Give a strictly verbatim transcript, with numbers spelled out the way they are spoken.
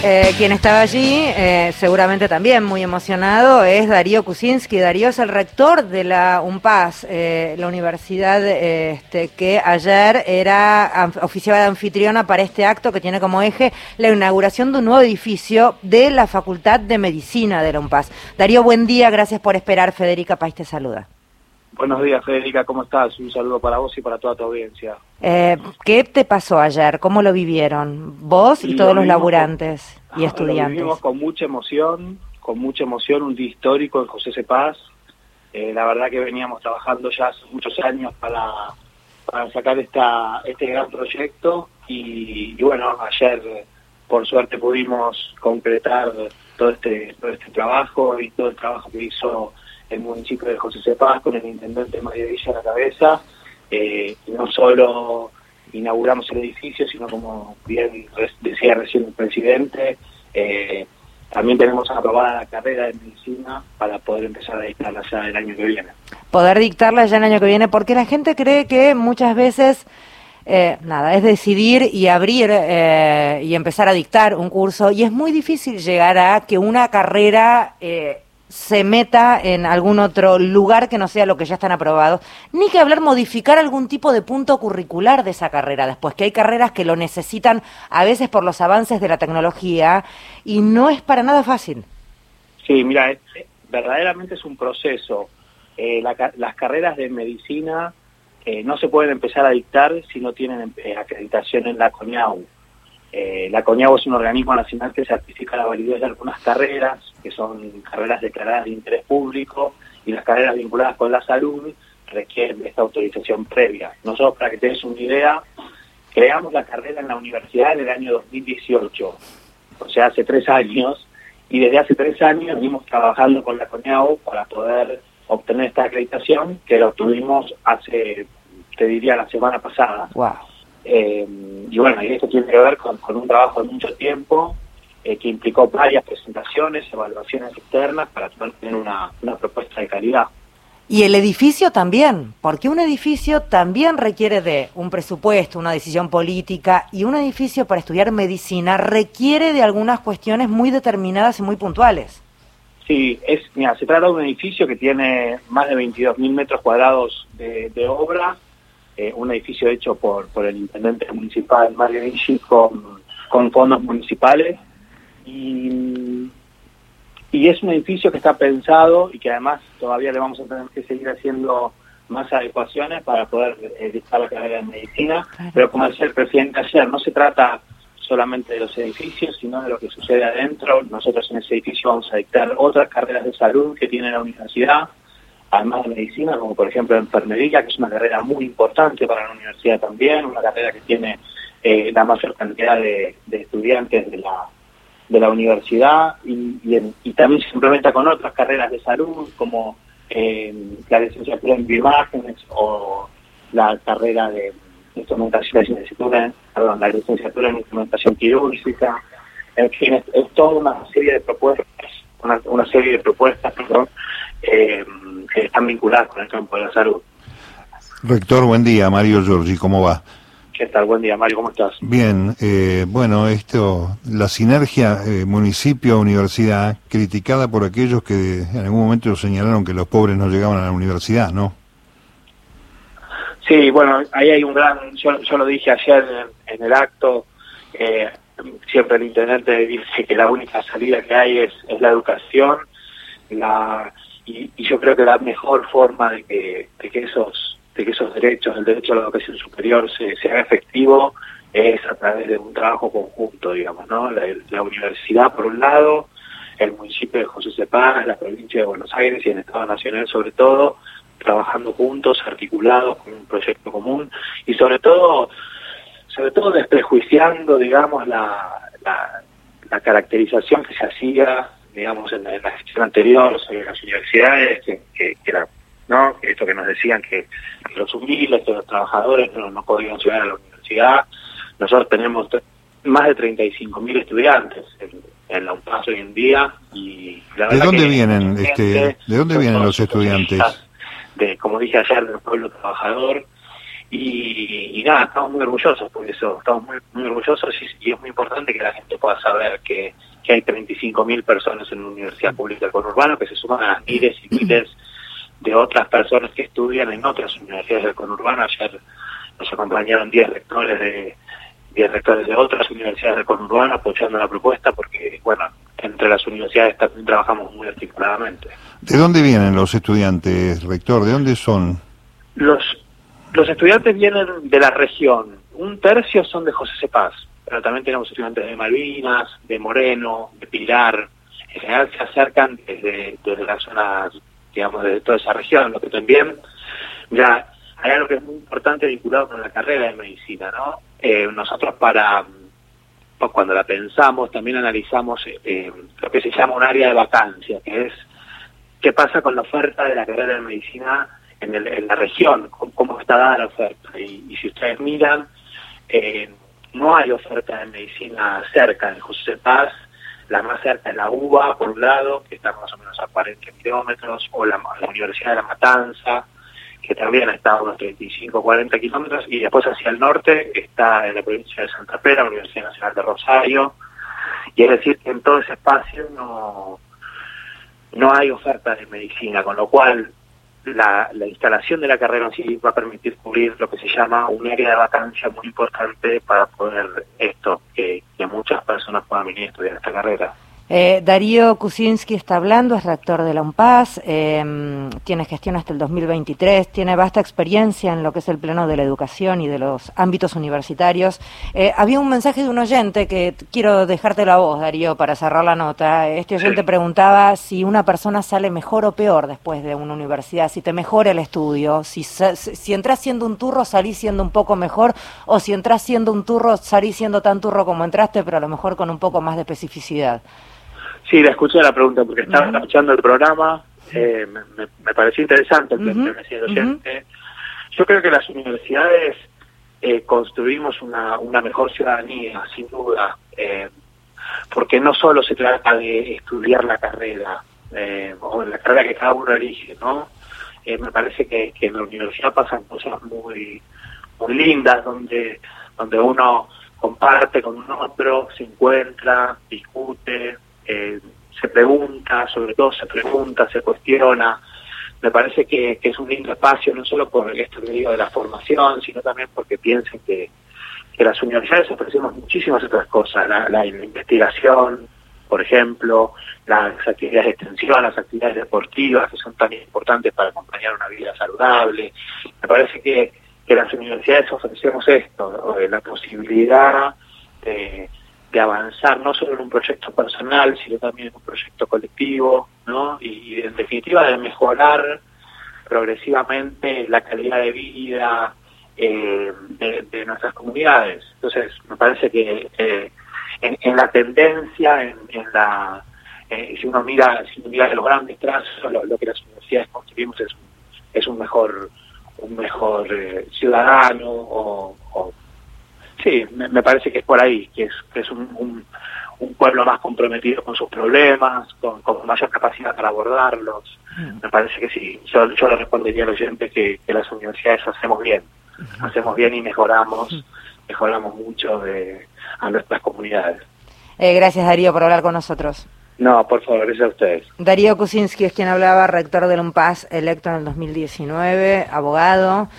Eh, quien estaba allí, eh, seguramente también muy emocionado, es Darío Kuczynski. Darío es el rector de la UNPAS, eh, la universidad eh, este, que ayer era oficiaba de anfitriona para este acto que tiene como eje la inauguración de un nuevo edificio de la Facultad de Medicina de la UNPAS. Darío, buen día, gracias por esperar. Federica País te saluda. Buenos días, Federica, ¿cómo estás? Un saludo para vos y para toda tu audiencia. Eh, ¿Qué te pasó ayer? ¿Cómo lo vivieron? Vos y, y todos los laburantes con, y estudiantes. Lo vivimos con mucha emoción, con mucha emoción, un día histórico en José C. Paz. Eh, la verdad que veníamos trabajando ya hace muchos años para, para sacar esta este gran proyecto y, y bueno, ayer por suerte pudimos concretar todo este, todo este trabajo y todo el trabajo que hizo el municipio de José C. Paz con el intendente Mario Villa a la cabeza. Eh, no solo inauguramos el edificio, sino como bien decía recién el presidente, eh, también tenemos aprobada la carrera de medicina para poder empezar a dictarla ya el año que viene. Poder dictarla ya el año que viene, porque la gente cree que muchas veces eh, nada, es decidir y abrir eh, y empezar a dictar un curso, y es muy difícil llegar a que una carrera eh, se meta en algún otro lugar que no sea lo que ya están aprobados, ni que hablar modificar algún tipo de punto curricular de esa carrera después, que hay carreras que lo necesitan a veces por los avances de la tecnología y no es para nada fácil. Sí, mira, es, verdaderamente es un proceso. Eh, la, las carreras de medicina eh, no se pueden empezar a dictar si no tienen eh, acreditación en la CONIAU. Eh, la CONIAU es un organismo nacional que certifica la validez de algunas carreras, que son carreras declaradas de interés público, y las carreras vinculadas con la salud requieren esta autorización previa. Nosotros, para que te des una idea, creamos la carrera en la universidad en el año dos mil dieciocho, o sea, hace tres años, y desde hace tres años venimos trabajando con la CONIAU para poder obtener esta acreditación, que la obtuvimos hace, te diría, la semana pasada. Wow. Eh, y bueno, y esto tiene que ver con, con un trabajo de mucho tiempo eh, que implicó varias presentaciones, evaluaciones externas para poder tener una, una propuesta de calidad. Y el edificio también, porque un edificio también requiere de un presupuesto, una decisión política, y un edificio para estudiar medicina requiere de algunas cuestiones muy determinadas y muy puntuales. Sí, es, mira, se trata de un edificio que tiene más de veintidós mil metros cuadrados de, de obra. Eh, un edificio hecho por por el intendente municipal Mario Villa con, con fondos municipales y, y es un edificio que está pensado y que además todavía le vamos a tener que seguir haciendo más adecuaciones para poder eh, dictar la carrera de medicina, claro. Pero como decía el presidente ayer, no se trata solamente de los edificios, sino de lo que sucede adentro. Nosotros en ese edificio vamos a dictar otras carreras de salud que tiene la universidad, además de medicina, como por ejemplo enfermería, que es una carrera muy importante para la universidad también, una carrera que tiene eh, la mayor cantidad de, de estudiantes de la de la universidad, y, y, y también se implementa con otras carreras de salud, como eh, la licenciatura en bioimágenes o la carrera de instrumentación, la licenciatura, perdón, la licenciatura en instrumentación quirúrgica. En fin, es, es toda una serie de propuestas, una, una serie de propuestas, perdón, eh, que están vinculadas con el campo de la salud. Rector, buen día. Mario Giorgi, ¿cómo va? ¿Qué tal? Buen día, Mario, ¿cómo estás? Bien, eh, bueno, esto, la sinergia eh, municipio-universidad, criticada por aquellos que en algún momento señalaron que los pobres no llegaban a la universidad, ¿no? Sí, bueno, ahí hay un gran, yo, yo lo dije ayer en, en el acto, eh, siempre el intendente dice que la única salida que hay es, es la educación, la y, y yo creo que la mejor forma de que, de que esos de que esos derechos, el derecho a la educación superior se, se haga efectivo es a través de un trabajo conjunto, digamos, ¿no? La, la universidad por un lado, el municipio de José C. Paz, la provincia de Buenos Aires y el Estado Nacional sobre todo, trabajando juntos, articulados con un proyecto común y sobre todo sobre todo desprejuiciando, digamos, la, la, la caracterización que se hacía, digamos, en la, en la gestión anterior sobre las universidades, que, que, que era, ¿no? Esto que nos decían que, que los humildes, que los trabajadores no, no podían llegar a la universidad. Nosotros tenemos más de treinta y cinco mil estudiantes en, en la UNPAS hoy en día. Y la ¿De dónde que vienen este, de dónde vienen los estudiantes? De, como dije ayer, del pueblo trabajador. Y, y nada, estamos muy orgullosos por eso, estamos muy, muy orgullosos y, y es muy importante que la gente pueda saber que, que hay treinta y cinco mil personas en una universidad pública del conurbano que se suman a las miles y miles de otras personas que estudian en otras universidades del conurbano. Ayer nos acompañaron diez rectores de diez rectores de otras universidades del conurbano apoyando la propuesta porque, bueno, entre las universidades también trabajamos muy articuladamente. ¿De dónde vienen los estudiantes, rector? ¿De dónde son? Los Los estudiantes vienen de la región, un tercio son de José Cepaz, pero también tenemos estudiantes de Malvinas, de Moreno, de Pilar, en general se acercan desde, desde las zonas, digamos, de toda esa región, lo que también, ya, hay algo que es muy importante vinculado con la carrera de medicina, ¿no? Eh, nosotros para, pues cuando la pensamos, también analizamos eh, lo que se llama un área de vacancia, que es qué pasa con la oferta de la carrera de medicina En, el, en la región, cómo, cómo está dada la oferta. Y, y si ustedes miran, eh, no hay oferta de medicina cerca de José Cepaz, la más cerca es la U B A, por un lado, que está más o menos a cuarenta kilómetros, o la, la Universidad de La Matanza, que también está a unos treinta y cinco, cuarenta kilómetros, y después hacia el norte está en la provincia de Santa Fe, la Universidad Nacional de Rosario, y es decir, que en todo ese espacio no, no hay oferta de medicina, con lo cual La, la instalación de la carrera en sí va a permitir cubrir lo que se llama un área de vacancia muy importante para poder esto, que, que muchas personas puedan venir a estudiar esta carrera. Eh, Darío Kuczynski está hablando, es rector de la UNPAS, eh, tiene gestión hasta el dos mil veintitrés, tiene vasta experiencia en lo que es el pleno de la educación y de los ámbitos universitarios. Eh, había un mensaje de un oyente que quiero dejarte la voz, Darío, para cerrar la nota. Este oyente sí. preguntaba si una persona sale mejor o peor después de una universidad, si te mejora el estudio, si, si entras siendo un turro salís siendo un poco mejor, o si entras siendo un turro salís siendo tan turro como entraste, pero a lo mejor con un poco más de especificidad. Sí, la escuché la pregunta porque estaba uh-huh. escuchando el programa, eh, me, me, me pareció interesante el uh-huh. que me oyente. Uh-huh. Yo creo que las universidades eh, construimos una, una mejor ciudadanía, sin duda, eh, porque no solo se trata de estudiar la carrera, eh, o la carrera que cada uno elige, ¿no? Eh, me parece que, que en la universidad pasan cosas muy, muy lindas, donde, donde uno comparte con un otro, se encuentra, discute, Eh, se pregunta, sobre todo se pregunta, se cuestiona. Me parece que, que es un lindo espacio, no solo por esto que digo de la formación, sino también porque piensen que, que las universidades ofrecemos muchísimas otras cosas, la, la investigación, por ejemplo, las actividades de extensión, las actividades deportivas, que son tan importantes para acompañar una vida saludable. Me parece que, que las universidades ofrecemos esto, ¿no? La posibilidad de de avanzar no solo en un proyecto personal, sino también en un proyecto colectivo, ¿no? Y, y en definitiva de mejorar progresivamente la calidad de vida eh, de, de nuestras comunidades. Entonces, me parece que eh, en, en la tendencia, en, en la eh, si uno mira, si uno mira los grandes trazos, lo, lo que las universidades construimos es un, es un mejor un mejor eh, ciudadano o, o sí, me, me parece que es por ahí, que es, que es un, un, un pueblo más comprometido con sus problemas, con, con mayor capacidad para abordarlos. Mm. Me parece que sí. Yo, yo le respondería al oyente que, que las universidades hacemos bien, uh-huh. hacemos bien y mejoramos, uh-huh. mejoramos mucho de, a nuestras comunidades. Eh, gracias, Darío, por hablar con nosotros. No, por favor, gracias a ustedes. Darío Kuczynski es quien hablaba, rector del UNPAS, electo en el dos mil diecinueve, abogado.